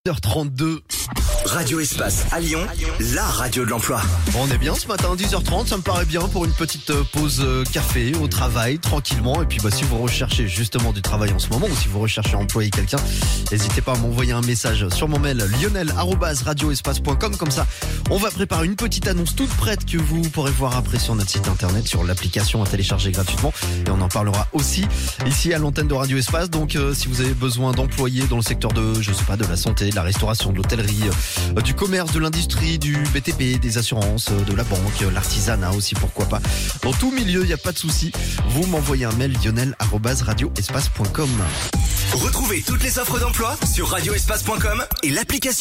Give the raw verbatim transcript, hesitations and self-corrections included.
heure trente-deux. Radio Espace à Lyon, la radio de l'emploi. Bon, on est bien ce matin, dix heures trente, ça me paraît bien pour une petite pause café au travail, tranquillement. Et puis bah, si vous recherchez justement du travail en ce moment ou si vous recherchez à employer quelqu'un, n'hésitez pas à m'envoyer un message sur mon mail lionel arobase radioespace point com. Comme ça, on va préparer une petite annonce toute prête que vous pourrez voir après sur notre site internet, sur l'application à télécharger gratuitement. Et on en parlera aussi ici à l'antenne de Radio Espace. Donc euh, si vous avez besoin d'employés dans le secteur de, je sais pas, de la santé, de la restauration, de l'hôtellerie, euh, du commerce, de l'industrie, du B T P, des assurances, de la banque, l'artisanat aussi, pourquoi pas. Dans tout milieu, il n'y a pas de souci. Vous m'envoyez un mail lionel arobase radioespace point com. Retrouvez toutes les offres d'emploi sur radioespace point com et l'application.